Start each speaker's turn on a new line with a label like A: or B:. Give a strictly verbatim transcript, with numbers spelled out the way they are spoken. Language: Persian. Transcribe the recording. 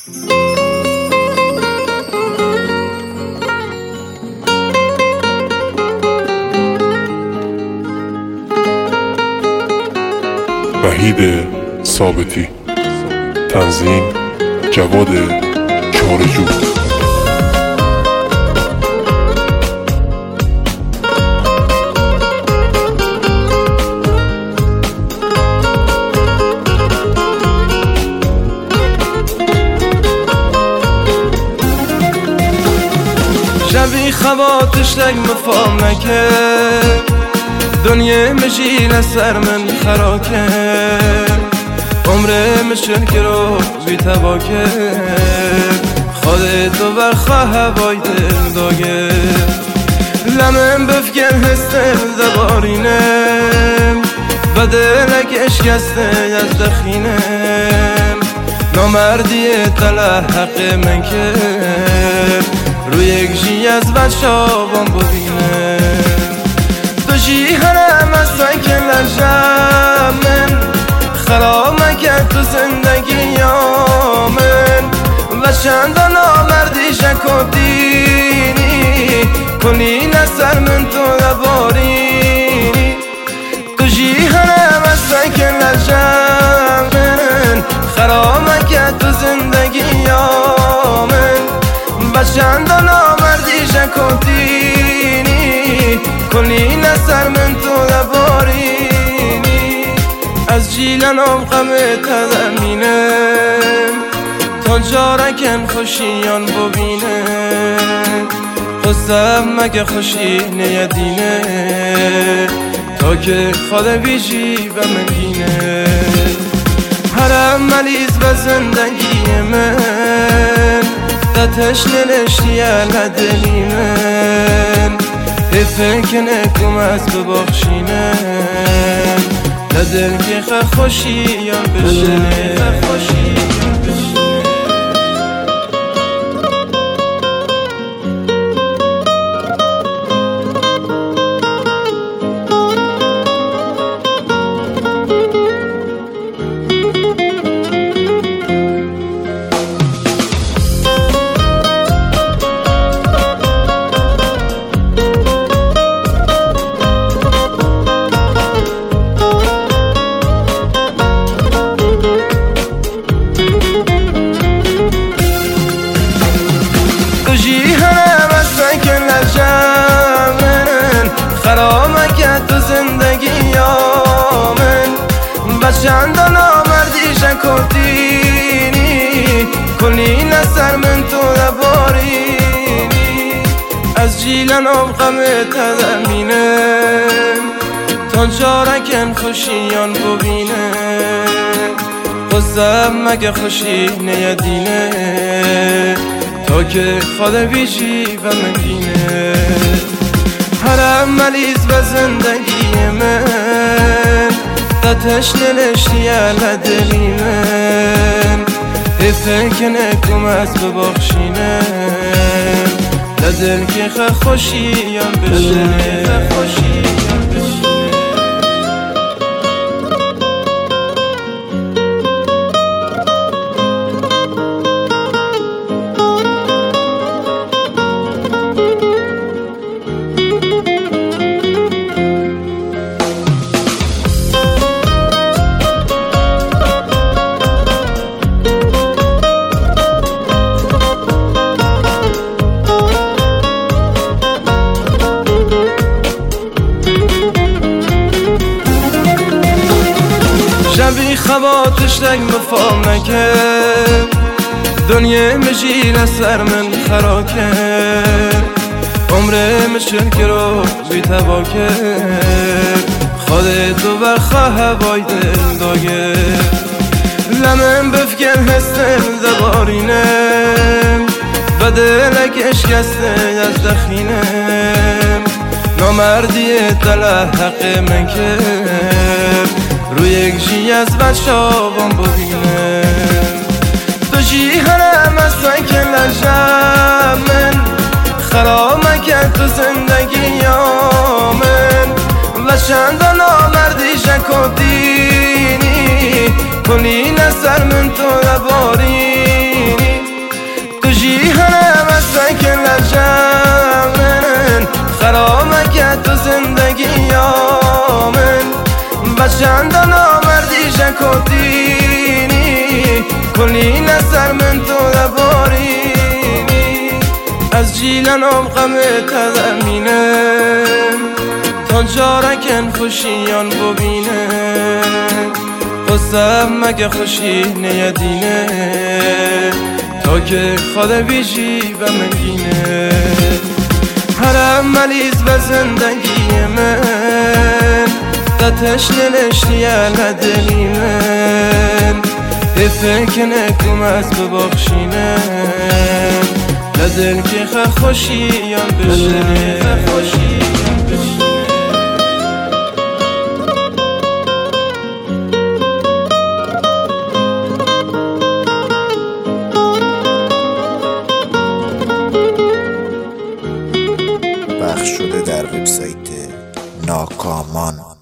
A: وحید ثابتی، تنظیم جواد چارجو.
B: شبی خواتش لگ مفام نکرد، دنیا مشی لسر من خراکه، عمره مشن که رو بی تبا کرد، خودتو برخواه هوای دل داگه، لمن بفکر هستم دبارینم و دلک اشکسته از دخینم، نامردی تله حق من کرد، روی یک جی از بچابان ببینم، دو جی هرم از سنک لجم من، خرامه کرد تو زندگی من، و چندان نامردی شک و دینی کنی نسر من تو نبارینی، دو جی هرم از سنک لجم من، خرامه کرد تو زندگی من، و چندان نامردی شک و دینی کنی نسر من تو نبارینی، از جیلنم غم تدمینم تا جارکن خوشیان ببینم، خستم مگه خوشی نیدینه تا که خود بیجی و منگینه، هرم ملیز به زندگی من دتش نلشتی علدلی من، حیفه که نکم از ببخشینم ندل که خه خوشیان بشنه. خرامه کرد تو زندگی من، و چندان نامردی شک و دینی کنی نسر من تو نبارینی، از جیلنم غم تدمینم تا جارکن خوشیان ببینم، خستم مگه خوشی نیدینه تا که خود بیجی و منگینه، هرم ملیز به زندگی من دتش نلشتی علدلی من، حیفه که نکم از ببخشینم ندل که خه خوشیان بشنه. شبی خواتش لگ مفام نکرد، دنیا مشی لسر من خراکه، عمره مشن که رو بی تبا کرد، خودتو برخواه هوای دل داگه، لمن بفکر هستم دبارینم و دلک اشکسته از دخینم، نامردی تله حق من کرد، روی یک جی از بچابان ببینم، دو جی هرم از سنک لجم من، خرامه کرد تو زندگی من، و چندان نامردی شک و دینی کنی نسر من تو نبارینی، کلی نظر من تو دباری از جیلنم غم تدمینه تا جارکن خوشیان ببینه قصه مگه خوشی نیدینه تا که خود بیجی و منگینه هرم ملیز به زندگی من دتش نلشتی لدلی من فکر نکم از ببخشینه لدل که خه خوشیان بشنه خوشیان بشنه
C: پخش شده در وبسایت ناکامان.